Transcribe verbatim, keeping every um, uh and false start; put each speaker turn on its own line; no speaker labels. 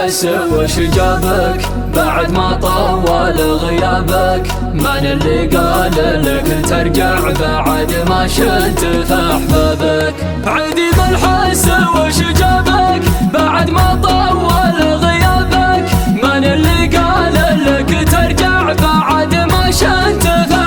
بالحس وش جابك بعد ما طول غيابك؟ من اللي قال لك ترجع بعد ما شلت في أحبابك؟ عيدي بالحس وش جابك بعد ما طول غيابك؟ من اللي قال لك ترجع بعد ما شلت في